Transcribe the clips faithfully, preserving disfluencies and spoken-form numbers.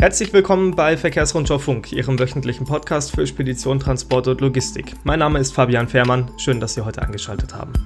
Herzlich willkommen bei Verkehrsrundschau Funk, Ihrem wöchentlichen Podcast für Spedition, Transport und Logistik. Mein Name ist Fabian Fährmann, schön, dass Sie heute eingeschaltet haben.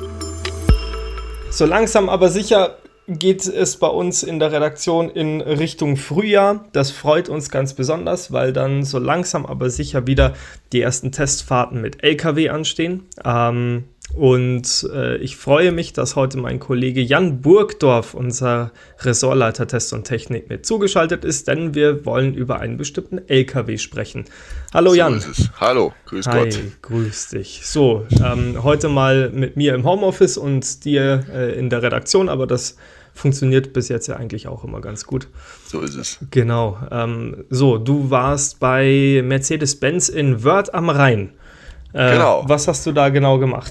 So langsam aber sicher geht es bei uns in der Redaktion in Richtung Frühjahr. Das freut uns ganz besonders, weil dann so langsam aber sicher wieder die ersten Testfahrten mit L K W anstehen. Ähm, und äh, ich freue mich, dass heute mein Kollege Jan Burgdorf, unser Ressortleiter Test und Technik, mit zugeschaltet ist, denn wir wollen über einen bestimmten L K W sprechen. Hallo Jan. So ist es. Hallo, grüß Hi, Gott. Grüß dich. So, ähm, heute mal mit mir im Homeoffice und dir äh, in der Redaktion, aber das funktioniert bis jetzt ja eigentlich auch immer ganz gut. So ist es. Genau. Ähm, so, du warst bei Mercedes-Benz in Wörth am Rhein. Äh, Genau. Was hast du da genau gemacht?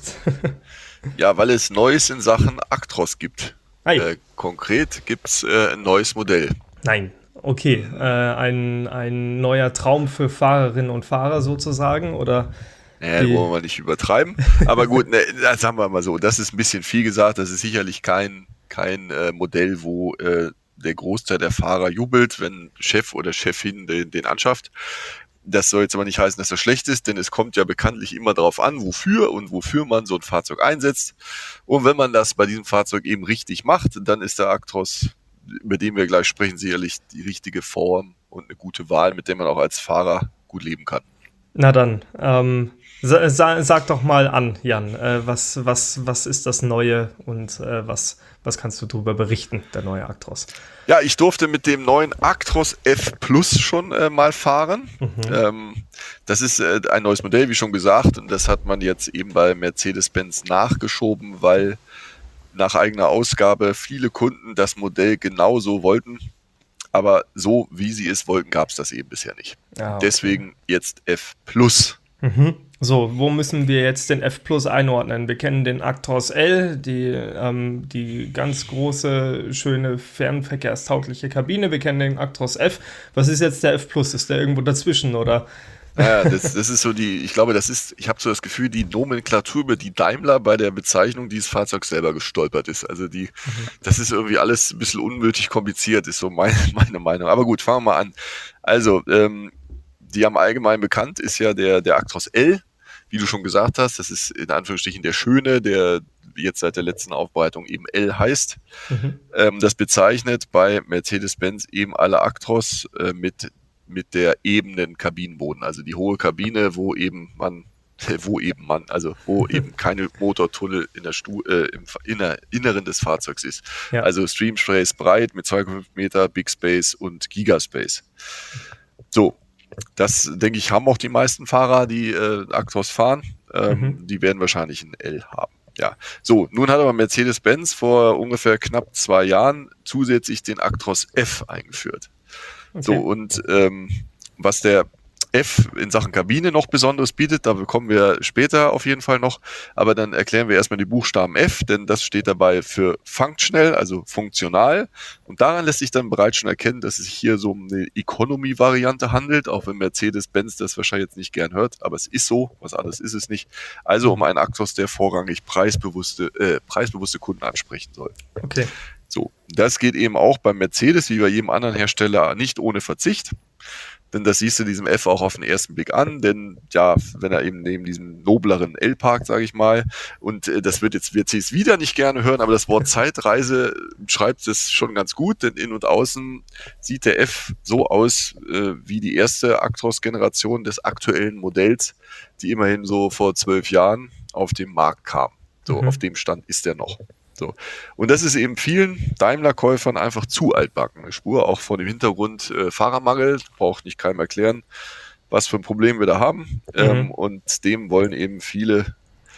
Ja, weil es Neues in Sachen Actros gibt. Hi. Äh, konkret gibt es äh, ein neues Modell. Nein. Okay. Äh, ein, ein neuer Traum für Fahrerinnen und Fahrer sozusagen, oder? Naja, Wie? wollen wir nicht übertreiben. Aber gut, ne, das haben wir mal so. Das ist ein bisschen viel gesagt. Das ist sicherlich kein, kein äh, Modell, wo äh, der Großteil der Fahrer jubelt, wenn Chef oder Chefin den, den anschafft. Das soll jetzt aber nicht heißen, dass das schlecht ist, denn es kommt ja bekanntlich immer darauf an, wofür und wofür man so ein Fahrzeug einsetzt. Und wenn man das bei diesem Fahrzeug eben richtig macht, dann ist der Actros, über den wir gleich sprechen, sicherlich die richtige Form und eine gute Wahl, mit der man auch als Fahrer gut leben kann. Na dann, ähm, sa- sa- sag doch mal an, Jan, äh, was, was, was ist das Neue und äh, was, was kannst du darüber berichten, der neue Actros? Ja, ich durfte mit dem neuen Actros F Plus schon äh, mal fahren. Mhm. Ähm, das ist äh, ein neues Modell, wie schon gesagt, und das hat man jetzt eben bei Mercedes-Benz nachgeschoben, weil nach eigener Ausgabe viele Kunden das Modell genauso wollten. Aber so, wie sie es wollten, gab es das eben bisher nicht. Ah, okay. Deswegen jetzt F Plus. Mhm. So, wo müssen wir jetzt den F Plus einordnen? Wir kennen den Actros L, die, ähm, die ganz große, schöne, fernverkehrstaugliche Kabine. Wir kennen den Actros F. Was ist jetzt der F Plus? Ist der irgendwo dazwischen, oder? Ja, das, das ist so die, ich glaube, das ist, ich habe so das Gefühl, die Nomenklatur, über die Daimler bei der Bezeichnung dieses Fahrzeugs selber gestolpert ist. Also die, mhm. das ist irgendwie alles ein bisschen unnötig kompliziert, ist so meine, meine Meinung. Aber gut, fangen wir mal an. Also, ähm, die am Allgemeinen bekannt ist ja der, der Actros L, wie du schon gesagt hast. Das ist in Anführungsstrichen der Schöne, der jetzt seit der letzten Aufbereitung eben L heißt. Mhm. Ähm, das bezeichnet bei Mercedes-Benz eben alle Actros äh, mit mit der ebenen Kabinenboden, also die hohe Kabine, wo eben man, wo eben man, also wo eben keine Motortunnel in der Stu, äh, im inner, Inneren des Fahrzeugs ist. Ja. Also Stream Space breit mit zwei Komma fünf Meter, Big Space und Gigaspace. So, das denke ich, haben auch die meisten Fahrer, die äh, Actros fahren. Ähm, mhm. Die werden wahrscheinlich ein L haben. Ja, so, nun hat aber Mercedes-Benz vor ungefähr knapp zwei Jahren zusätzlich den Actros F eingeführt. Okay. So, und ähm, was der F in Sachen Kabine noch Besonderes bietet, da kommen wir später auf jeden Fall noch, aber dann erklären wir erstmal die Buchstaben F, denn das steht dabei für functional, also funktional, und daran lässt sich dann bereits schon erkennen, dass es sich hier so um eine Economy-Variante handelt, auch wenn Mercedes-Benz das wahrscheinlich jetzt nicht gern hört, aber es ist so, was anderes ist es nicht, also um einen Actros, der vorrangig preisbewusste, äh, preisbewusste Kunden ansprechen soll. Okay. So, das geht eben auch beim Mercedes, wie bei jedem anderen Hersteller, nicht ohne Verzicht. Denn das siehst du diesem F auch auf den ersten Blick an, denn ja, wenn er eben neben diesem nobleren L parkt, sage ich mal, und äh, das wird jetzt W Cs wieder nicht gerne hören, aber das Wort Zeitreise schreibt es schon ganz gut, denn innen und außen sieht der F so aus äh, wie die erste Actros-Generation des aktuellen Modells, die immerhin so vor zwölf Jahren auf den Markt kam. So, mhm. Auf dem Stand ist er noch. So. Und das ist eben vielen Daimler-Käufern einfach zu altbacken. Eine Spur auch vor dem Hintergrund äh, Fahrermangel, braucht nicht keinem erklären, was für ein Problem wir da haben. Mhm. Ähm, und dem wollen eben viele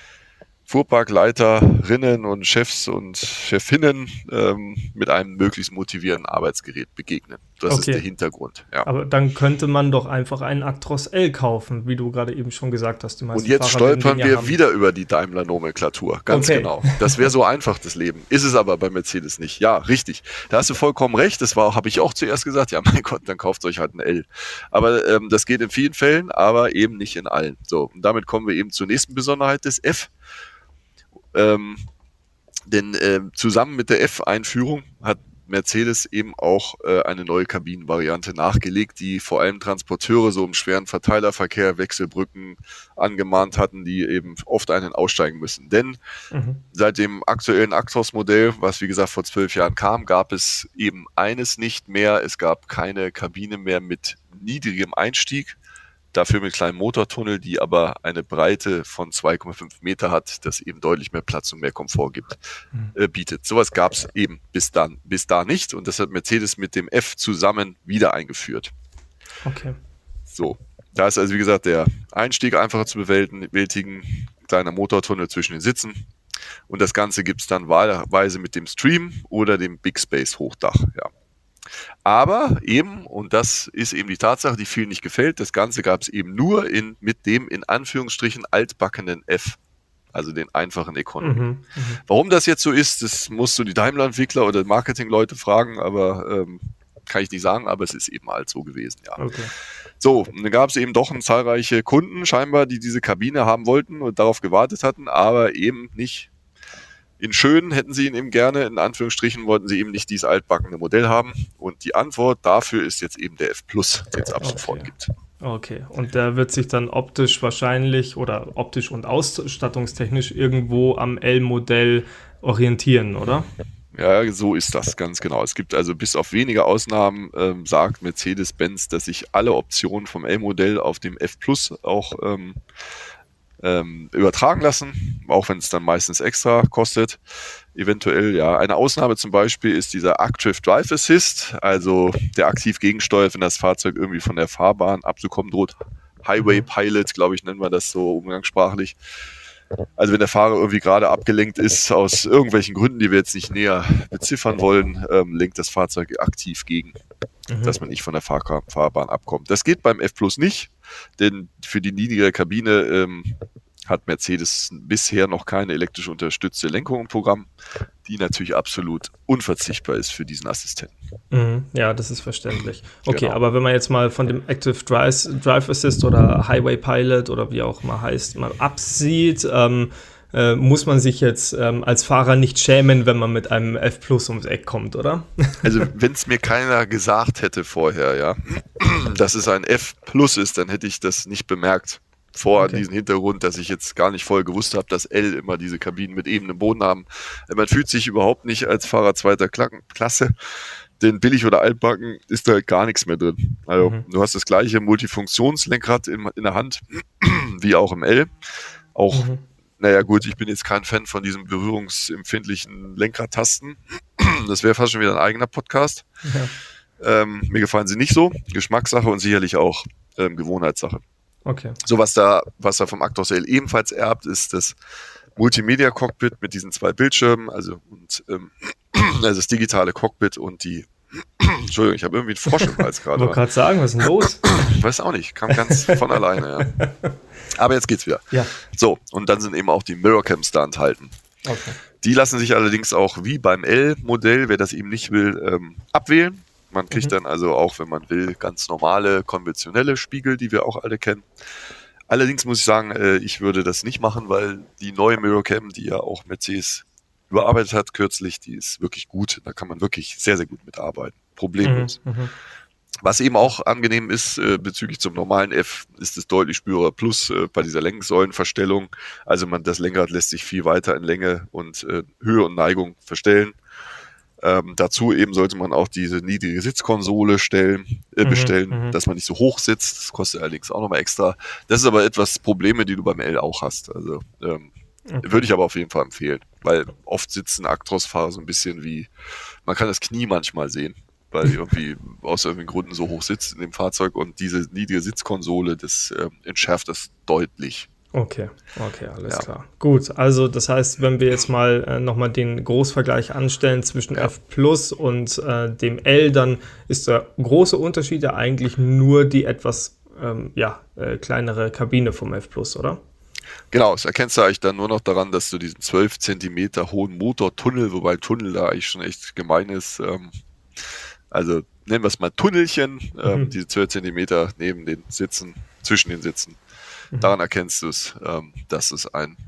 Fuhrparkleiterinnen und Chefs und Chefinnen ähm, mit einem möglichst motivierenden Arbeitsgerät begegnen. Das okay. ist der Hintergrund. Ja. Aber dann könnte man doch einfach einen Actros L kaufen, wie du gerade eben schon gesagt hast. Die meisten und jetzt Fahrer stolpern wir haben. wieder über die Daimler-Nomenklatur. Ganz okay. Genau. Das wäre so einfach, das Leben. Ist es aber bei Mercedes nicht. Ja, richtig. Da hast du vollkommen recht. Das war, habe ich auch zuerst gesagt. Ja, mein Gott, dann kauft euch halt ein L. Aber ähm, das geht in vielen Fällen, aber eben nicht in allen. So, und damit kommen wir eben zur nächsten Besonderheit des F. Ähm, denn äh, zusammen mit der F-Einführung hat Mercedes eben auch äh, eine neue Kabinenvariante nachgelegt, die vor allem Transporteure so im schweren Verteilerverkehr, Wechselbrücken angemahnt hatten, die eben oft einen aussteigen müssen. Denn Mhm. seit dem aktuellen Actros-Modell, was wie gesagt vor zwölf Jahren kam, gab es eben eines nicht mehr. Es gab keine Kabine mehr mit niedrigem Einstieg, dafür mit kleinem Motortunnel, die aber eine Breite von zwei Komma fünf Meter hat, das eben deutlich mehr Platz und mehr Komfort gibt, Mhm. äh, bietet. Sowas gab es eben bis dann, bis da nicht und das hat Mercedes mit dem F zusammen wieder eingeführt. Okay. So, da ist also wie gesagt der Einstieg einfacher zu bewältigen, kleiner Motortunnel zwischen den Sitzen und das Ganze gibt es dann wahlweise mit dem Stream oder dem Big Space Hochdach, ja. Aber eben, und das ist eben die Tatsache, die vielen nicht gefällt, das Ganze gab es eben nur in, mit dem in Anführungsstrichen altbackenen F, also den einfachen Economy. Mhm. Mhm. Warum das jetzt so ist, das musst du die Daimler-Entwickler oder Marketing-Leute fragen, aber ähm, kann ich nicht sagen, aber es ist eben halt so gewesen, ja. Okay. So, und dann gab es eben doch zahlreiche Kunden scheinbar, die diese Kabine haben wollten und darauf gewartet hatten, aber eben nicht in schön, hätten sie ihn eben gerne, in Anführungsstrichen wollten sie eben nicht dieses altbackene Modell haben. Und die Antwort dafür ist jetzt eben der F Plus, den es ab Okay. sofort gibt. Okay, und der wird sich dann optisch wahrscheinlich oder optisch und ausstattungstechnisch irgendwo am L-Modell orientieren, oder? Ja, so ist das, ganz genau. Es gibt also bis auf wenige Ausnahmen, ähm, sagt Mercedes-Benz, dass sich alle Optionen vom L-Modell auf dem F Plus auch ähm, ähm, übertragen lassen, auch wenn es dann meistens extra kostet. Eventuell, ja. Eine Ausnahme zum Beispiel ist dieser Active Drive Assist, also der aktiv gegensteuert, wenn das Fahrzeug irgendwie von der Fahrbahn abzukommen droht. Highway Pilot, glaube ich, nennen wir das so umgangssprachlich. Also wenn der Fahrer irgendwie gerade abgelenkt ist, aus irgendwelchen Gründen, die wir jetzt nicht näher beziffern wollen, ähm, lenkt das Fahrzeug aktiv gegen, Mhm. dass man nicht von der Fahr- Fahrbahn abkommt. Das geht beim F Plus nicht, denn für die niedrige Kabine ähm, hat Mercedes bisher noch keine elektrisch unterstützte Lenkung im Programm, die natürlich absolut unverzichtbar ist für diesen Assistenten. Mhm. Ja, das ist verständlich. Okay, Genau. aber wenn man jetzt mal von dem Active Drive, Drive Assist oder Highway Pilot oder wie auch immer heißt, mal absieht, ähm, äh, muss man sich jetzt ähm, als Fahrer nicht schämen, wenn man mit einem F Plus ums Eck kommt, oder? Also wenn es mir keiner gesagt hätte vorher, ja, dass es ein F Plus ist, dann hätte ich das nicht bemerkt. Vor Okay. diesem Hintergrund, dass ich jetzt gar nicht voll gewusst habe, dass L immer diese Kabinen mit ebenem Boden haben. Man fühlt sich überhaupt nicht als Fahrer zweiter Klasse, denn billig oder altbacken ist da gar nichts mehr drin. Also Mhm. du hast das gleiche Multifunktionslenkrad in, in der Hand, wie auch im L. Auch, Mhm. naja gut, ich bin jetzt kein Fan von diesen berührungsempfindlichen Lenkradtasten. Das wäre fast schon wieder ein eigener Podcast. Ja. Ähm, mir gefallen sie nicht so. Geschmackssache und sicherlich auch ähm, Gewohnheitssache. Okay. So, was da, was da vom Actros L ebenfalls erbt, ist das Multimedia-Cockpit mit diesen zwei Bildschirmen, also, und, ähm, also das digitale Cockpit und die, Entschuldigung, ich habe irgendwie einen Frosch im Hals Ich gerade. wollte gerade sagen, was ist denn los? Ich weiß auch nicht, kam ganz von alleine, ja. Aber jetzt geht's wieder. Ja. So, und dann sind eben auch die Mirrorcams da enthalten. Okay. Die lassen sich allerdings auch wie beim L-Modell, wer das eben nicht will, ähm, abwählen. Man kriegt Mhm. dann also auch, wenn man will, ganz normale, konventionelle Spiegel, die wir auch alle kennen. Allerdings muss ich sagen, äh, ich würde das nicht machen, weil die neue Mirrorcam, die ja auch Mercedes überarbeitet hat kürzlich, die ist wirklich gut. Da kann man wirklich sehr, sehr gut mitarbeiten. Problemlos. Mhm. Mhm. Was eben auch angenehm ist, äh, bezüglich zum normalen F, ist es deutlich spürbar. Plus äh, bei dieser Lenksäulenverstellung, also man, das Lenkrad lässt sich viel weiter in Länge und äh, Höhe und Neigung verstellen. Ähm, dazu eben sollte man auch diese niedrige Sitzkonsole stellen, äh, Mhm, bestellen, mhm. dass man nicht so hoch sitzt. Das kostet allerdings auch nochmal extra. Das ist aber etwas Probleme, die du beim L auch hast. Also ähm, Okay. würde ich aber auf jeden Fall empfehlen, weil oft sitzen Actros-Fahrer so ein bisschen wie, man kann das Knie manchmal sehen, weil die irgendwie aus irgendwelchen Gründen so hoch sitzt in dem Fahrzeug und diese niedrige Sitzkonsole, das äh, entschärft das deutlich. Okay, okay, alles Ja. klar. Gut, also das heißt, wenn wir jetzt mal äh, nochmal den Großvergleich anstellen zwischen Ja. F Plus und äh, dem L, dann ist der große Unterschied ja eigentlich nur die etwas ähm, ja, äh, kleinere Kabine vom F Plus, oder? Genau, das erkennst du eigentlich dann nur noch daran, dass du diesen zwölf Zentimeter hohen Motortunnel, wobei Tunnel da eigentlich schon echt gemein ist, ähm, also nennen wir es mal Tunnelchen, ähm, Mhm. diese zwölf Zentimeter neben den Sitzen, zwischen den Sitzen. Mhm. Daran erkennst du es, ähm, dass es ein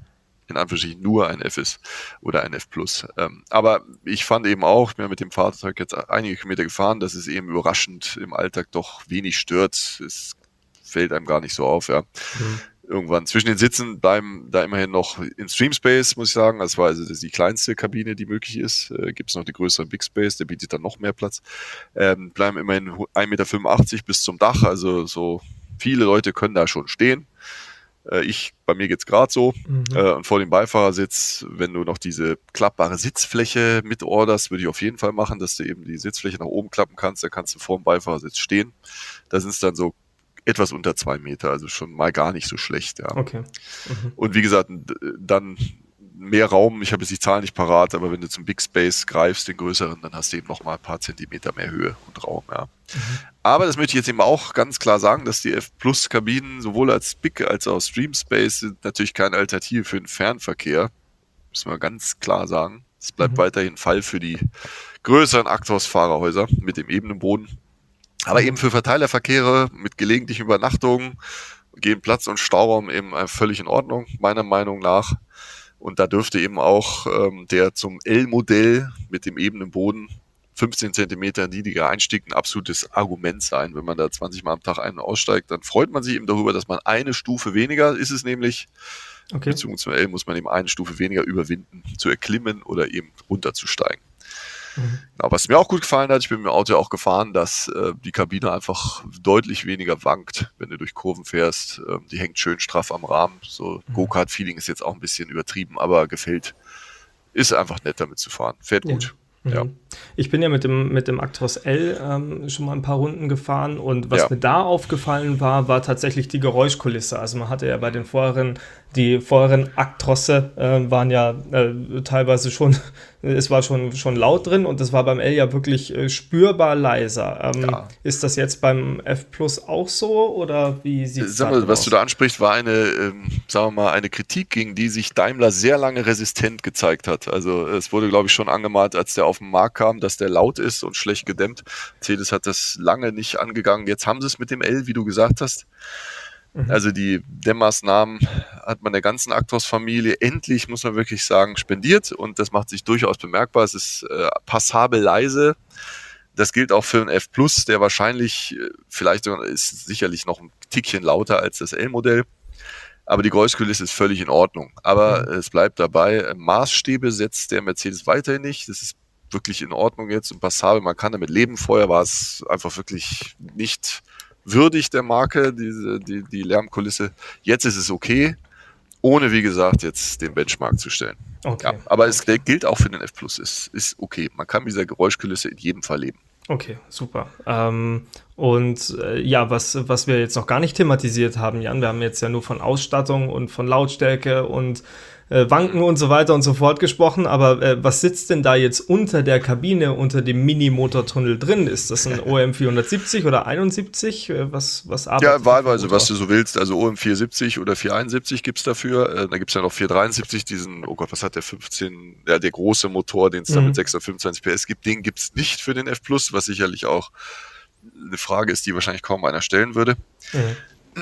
in Anführungsstrichen nur ein F ist oder ein F Plus. Ähm, aber ich fand eben auch, ich bin mit dem Fahrzeug jetzt einige Kilometer gefahren, dass es eben überraschend im Alltag doch wenig stört. Es fällt einem gar nicht so auf, ja. Mhm. Irgendwann zwischen den Sitzen bleiben da immerhin noch in Stream Space, muss ich sagen. Das war also die kleinste Kabine, die möglich ist. Äh, gibt es noch die größere Big Space, der bietet dann noch mehr Platz. Ähm, bleiben immerhin ein Meter fünfundachtzig bis zum Dach, also so viele Leute können da schon stehen. Äh, ich, bei mir geht's gerade so. Mhm. Äh, und vor dem Beifahrersitz, wenn du noch diese klappbare Sitzfläche mitorderst, würde ich auf jeden Fall machen, dass du eben die Sitzfläche nach oben klappen kannst. Da kannst du vor dem Beifahrersitz stehen. Da sind es dann so etwas unter zwei Meter, also schon mal gar nicht so schlecht. Ja. Okay. Mhm. Und wie gesagt, dann mehr Raum, ich habe jetzt die Zahlen nicht parat, aber wenn du zum Big Space greifst, den größeren, dann hast du eben noch mal ein paar Zentimeter mehr Höhe und Raum. Ja. Mhm. Aber das möchte ich jetzt eben auch ganz klar sagen, dass die F-Plus-Kabinen sowohl als Big als auch Stream Space sind natürlich keine Alternative für den Fernverkehr. Müssen wir ganz klar sagen. Es bleibt mhm. weiterhin Fall für die größeren Actros-Fahrerhäuser mit dem ebenen Boden. Aber eben für Verteilerverkehre mit gelegentlichen Übernachtungen gehen Platz und Stauraum eben völlig in Ordnung, meiner Meinung nach. Und da dürfte eben auch ähm, der zum L-Modell mit dem ebenen Boden fünfzehn Zentimeter niedriger Einstieg ein absolutes Argument sein. Wenn man da zwanzig Mal am Tag ein- und aussteigt, dann freut man sich eben darüber, dass man eine Stufe weniger ist es nämlich. Okay. Beziehungsweise zum L muss man eben eine Stufe weniger überwinden, zu erklimmen oder eben runterzusteigen. Mhm. Genau, was mir auch gut gefallen hat, ich bin mit dem Auto auch gefahren, dass äh, die Kabine einfach deutlich weniger wankt, wenn du durch Kurven fährst. Ähm, die hängt schön straff am Rahmen. So mhm. Go-Kart-Feeling ist jetzt auch ein bisschen übertrieben, aber gefällt. Ist einfach nett, damit zu fahren. Fährt ja. gut. Mhm. Ja. Ich bin ja mit dem, mit dem Actros L ähm, schon mal ein paar Runden gefahren und was ja. mir da aufgefallen war, war tatsächlich die Geräuschkulisse. Also man hatte ja bei den vorherigen, die vorherigen Actrosse äh, waren ja äh, teilweise schon, es war schon, schon laut drin und das war beim L ja wirklich äh, spürbar leiser. Ähm, ja. Ist das jetzt beim F Plus auch so oder wie sieht es da aus? Was du da ansprichst, war eine, ähm, sagen wir mal, eine Kritik, gegen die sich Daimler sehr lange resistent gezeigt hat. Also es wurde, glaube ich, schon angemahnt, als der auf den Markt kam, dass der laut ist und schlecht gedämmt. Mercedes hat das lange nicht angegangen. Jetzt haben sie es mit dem L, wie du gesagt hast. Mhm. Also die Dämmmaßnahmen hat man der ganzen Actros-Familie endlich, muss man wirklich sagen, spendiert und das macht sich durchaus bemerkbar. Es ist äh, passabel leise. Das gilt auch für den F Plus, der wahrscheinlich, vielleicht ist sicherlich noch ein Tickchen lauter als das L-Modell. Aber die Geräuschkulisse ist völlig in Ordnung. Aber mhm. es bleibt dabei, Maßstäbe setzt der Mercedes weiterhin nicht. Das ist wirklich in Ordnung jetzt und passabel. Man kann damit leben. Vorher war es einfach wirklich nicht würdig der Marke, diese, die, die Lärmkulisse. Jetzt ist es okay, ohne, wie gesagt, jetzt den Benchmark zu stellen. Okay. Ja, aber es okay. gilt auch für den F Plus. Es ist okay. Man kann mit dieser Geräuschkulisse in jedem Fall leben. Okay, super. Ähm, und äh, ja, was, was wir jetzt noch gar nicht thematisiert haben, Jan, wir haben jetzt ja nur von Ausstattung und von Lautstärke und äh, Wanken und so weiter und so fort gesprochen, aber äh, was sitzt denn da jetzt unter der Kabine, unter dem Mini-Motortunnel drin? Ist das ein O M vierhundertsiebzig oder einundsiebzig? Äh, was, was arbeitet Ja, wahlweise, was du so willst. Also O M vierhundertsiebzig oder vierhunderteinundsiebzig gibt es dafür. Äh, da gibt es ja noch vierhundertdreiundsiebzig, diesen, oh Gott, was hat der, fünfzehn, ja, der große Motor, den es mhm. da mit sechshundertfünfundzwanzig P S gibt. Den gibt es nicht für den F Plus, was sicherlich auch eine Frage ist, die wahrscheinlich kaum einer stellen würde. Mhm.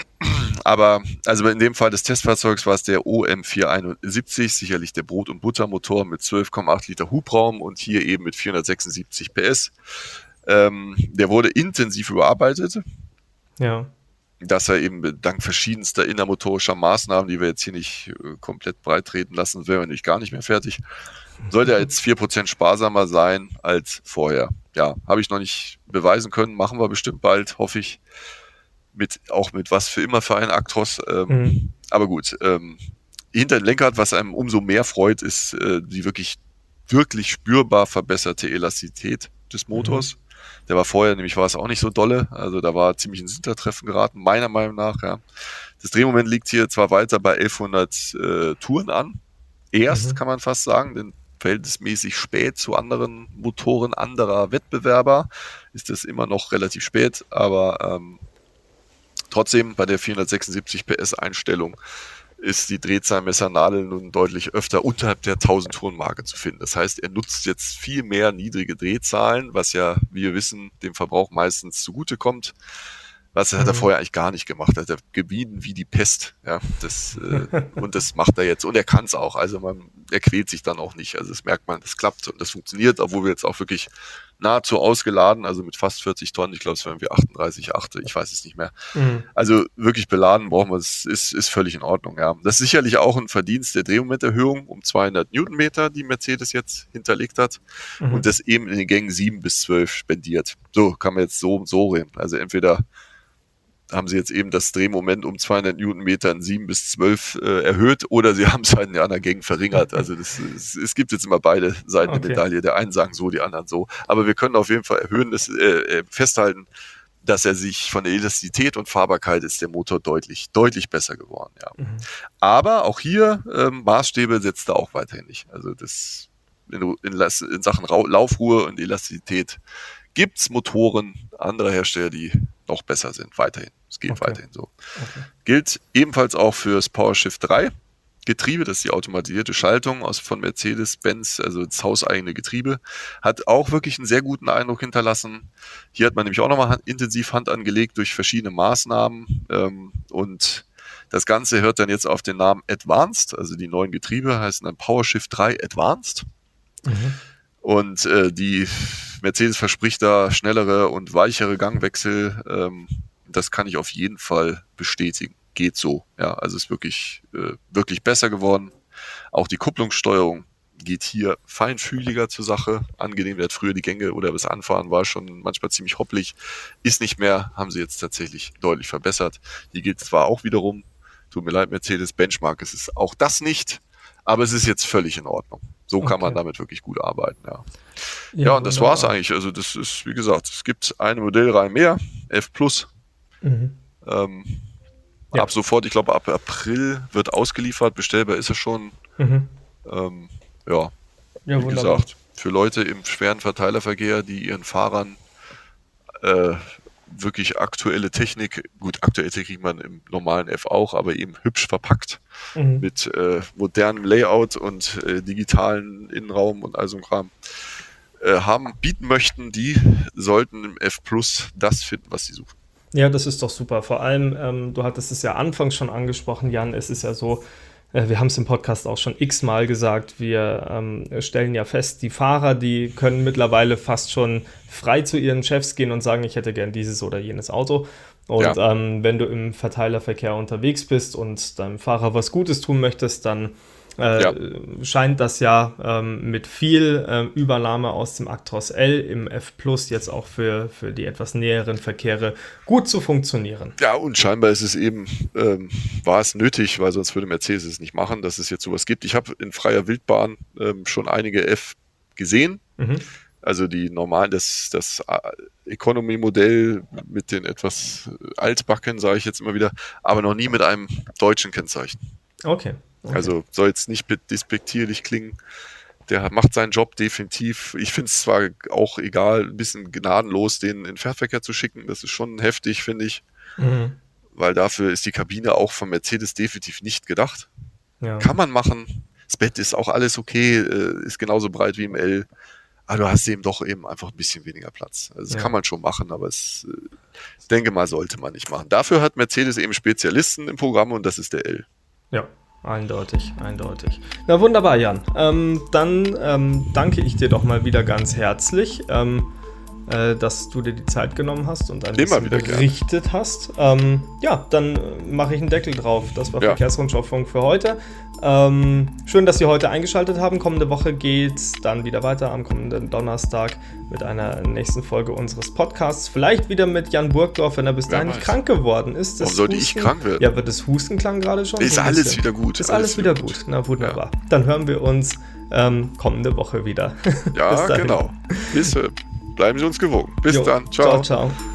Aber also in dem Fall des Testfahrzeugs war es der O M vierhunderteinundsiebzig, sicherlich der Brot- und Buttermotor mit zwölf Komma acht Liter Hubraum und hier eben mit vierhundertsechsundsiebzig P S. Ähm, der wurde intensiv überarbeitet. Ja. Dass er eben dank verschiedenster innermotorischer Maßnahmen, die wir jetzt hier nicht äh, komplett breit treten lassen, wären wir nämlich gar nicht mehr fertig, sollte er jetzt vier Prozent sparsamer sein als vorher. Ja, habe ich noch nicht beweisen können, machen wir bestimmt bald, hoffe ich. Mit, auch mit was für immer für einen Actros. Ähm, mhm. Aber gut, ähm, hinter dem Lenkrad, was einem umso mehr freut, ist äh, die wirklich, wirklich spürbar verbesserte Elastizität des Motors. Mhm. Der war vorher, nämlich war es auch nicht so dolle, also da war ziemlich ins Hintertreffen geraten, meiner Meinung nach. Ja. Das Drehmoment liegt hier zwar weiter bei elfhundert äh, Touren an, erst mhm. kann man fast sagen, denn verhältnismäßig spät zu anderen Motoren anderer Wettbewerber ist das immer noch relativ spät, aber ähm, trotzdem bei der vierhundertsechsundsiebzig P S Einstellung ist die Drehzahlmessernadel nun deutlich öfter unterhalb der tausend Touren Marke zu finden. Das heißt, er nutzt jetzt viel mehr niedrige Drehzahlen, was ja, wie wir wissen, dem Verbrauch meistens zugutekommt. Was hat er vorher eigentlich gar nicht gemacht. Er hat er gemieden wie die Pest. Ja, das, äh, und das macht er jetzt. Und er kann es auch. Also man, er quält sich dann auch nicht. Also das merkt man, das klappt und das funktioniert, obwohl wir jetzt auch wirklich nahezu ausgeladen, also mit fast vierzig Tonnen, ich glaube, es waren wir achtunddreißig Komma acht, ich weiß es nicht mehr. Mhm. Also wirklich beladen brauchen wir, es ist, ist völlig in Ordnung. Ja. Das ist sicherlich auch ein Verdienst der Drehmomenterhöhung um zweihundert Newtonmeter, die Mercedes jetzt hinterlegt hat, mhm. und das eben in den Gängen sieben bis zwölf spendiert. So kann man jetzt so und so reden. Also entweder haben sie jetzt eben das Drehmoment um zweihundert Newtonmeter in sieben bis zwölf äh, erhöht oder sie haben es halt in den anderen Gängen verringert. Also das, es, es gibt jetzt immer beide Seiten okay. der Medaille. Der einen sagen so, die anderen so. Aber wir können auf jeden Fall erhöhen, das, äh, festhalten, dass er sich von der Elastizität und Fahrbarkeit ist der Motor deutlich, deutlich besser geworden. Ja. Mhm. Aber auch hier ähm, Maßstäbe setzt er auch weiterhin nicht. Also das in, in, in Sachen Laufruhe und Elastizität gibt es Motoren anderer Hersteller, die noch besser sind, weiterhin. Es geht okay. weiterhin so. Okay. Gilt ebenfalls auch für das PowerShift drei Getriebe, das ist die automatisierte Schaltung aus von Mercedes-Benz, also das hauseigene Getriebe, hat auch wirklich einen sehr guten Eindruck hinterlassen. Hier hat man nämlich auch nochmal intensiv Hand angelegt durch verschiedene Maßnahmen, ähm, und das Ganze hört dann jetzt auf den Namen Advanced, also die neuen Getriebe heißen dann PowerShift drei Advanced. Mhm. Und äh, die Mercedes verspricht da schnellere und weichere Gangwechsel. Ähm, das kann ich auf jeden Fall bestätigen. Geht so. Ja, also ist wirklich, äh, wirklich besser geworden. Auch die Kupplungssteuerung geht hier feinfühliger zur Sache. Angenehm, der hat früher die Gänge oder das Anfahren war schon manchmal ziemlich hopplig. Ist nicht mehr, haben sie jetzt tatsächlich deutlich verbessert. Hier gilt zwar auch wiederum, tut mir leid, Mercedes Benchmark, es ist auch das nicht, aber es ist jetzt völlig in Ordnung. So kann okay. man damit wirklich gut arbeiten, ja. Ja, ja und das war's eigentlich. Also das ist, wie gesagt, es gibt eine Modellreihe mehr, F Plus. Mhm. Ähm, ja. Ab sofort, ich glaube ab April wird ausgeliefert, bestellbar ist es schon. Mhm. Ähm, ja, ja, wie wunderbar. Gesagt, für Leute im schweren Verteilerverkehr, die ihren Fahrern äh, wirklich aktuelle Technik, gut, aktuelle Technik kriegt man im normalen F auch, aber eben hübsch verpackt, mhm. mit äh, modernem Layout und äh, digitalen Innenraum und all so ein Kram äh, haben, bieten möchten, die sollten im F Plus das finden, was sie suchen. Ja, das ist doch super. Vor allem, ähm, du hattest es ja anfangs schon angesprochen, Jan, es ist ja so, äh, wir haben es im Podcast auch schon x-mal gesagt, wir ähm, stellen ja fest, die Fahrer, die können mittlerweile fast schon frei zu ihren Chefs gehen und sagen, ich hätte gern dieses oder jenes Auto. Und ja. ähm, wenn du im Verteilerverkehr unterwegs bist und deinem Fahrer was Gutes tun möchtest, dann Äh, ja. scheint das ja ähm, mit viel äh, Übernahme aus dem Actros L im F Plus jetzt auch für, für die etwas näheren Verkehre gut zu funktionieren. Ja, und scheinbar ist es eben, ähm, war es nötig, weil sonst würde Mercedes es nicht machen, dass es jetzt sowas gibt. Ich habe in freier Wildbahn ähm, schon einige F gesehen, mhm. also die normalen, das, das Economy-Modell mit den etwas altbacken, sage ich jetzt immer wieder, aber noch nie mit einem deutschen Kennzeichen. Okay. Okay. Also soll jetzt nicht despektierlich klingen. Der macht seinen Job definitiv. Ich finde es zwar auch egal, ein bisschen gnadenlos den in den Fährverkehr zu schicken. Das ist schon heftig, finde ich. Mhm. Weil dafür ist die Kabine auch von Mercedes definitiv nicht gedacht. Ja. Kann man machen. Das Bett ist auch alles okay, ist genauso breit wie im L. Aber du hast eben doch eben einfach ein bisschen weniger Platz. Also das ja. kann man schon machen, aber es, ich denke mal, sollte man nicht machen. Dafür hat Mercedes eben Spezialisten im Programm und das ist der L. Ja. Eindeutig, eindeutig. Na wunderbar, Jan. Ähm, dann ähm, danke ich dir doch mal wieder ganz herzlich, ähm, äh, dass du dir die Zeit genommen hast und ein Immer bisschen berichtet gerne. hast. Ähm, ja, dann mache ich einen Deckel drauf. Das war ja. Verkehrsrundschau-Funk für heute. Ähm, schön, dass Sie heute eingeschaltet haben. Kommende Woche geht's dann wieder weiter am kommenden Donnerstag mit einer nächsten Folge unseres Podcasts. Vielleicht wieder mit Jan Burgdorf, wenn er bis dahin nicht krank geworden ist. Das Warum sollte Husten, ich krank werden? Ja, wird das Husten klang gerade schon? Ist so alles bisschen. wieder gut. Ist alles, alles wieder gut. gut. Na wunderbar. Ja. Dann hören wir uns ähm, kommende Woche wieder. Ja, genau. Bis, bleiben Sie uns gewogen. Bis jo. dann. Ciao. Ciao, ciao.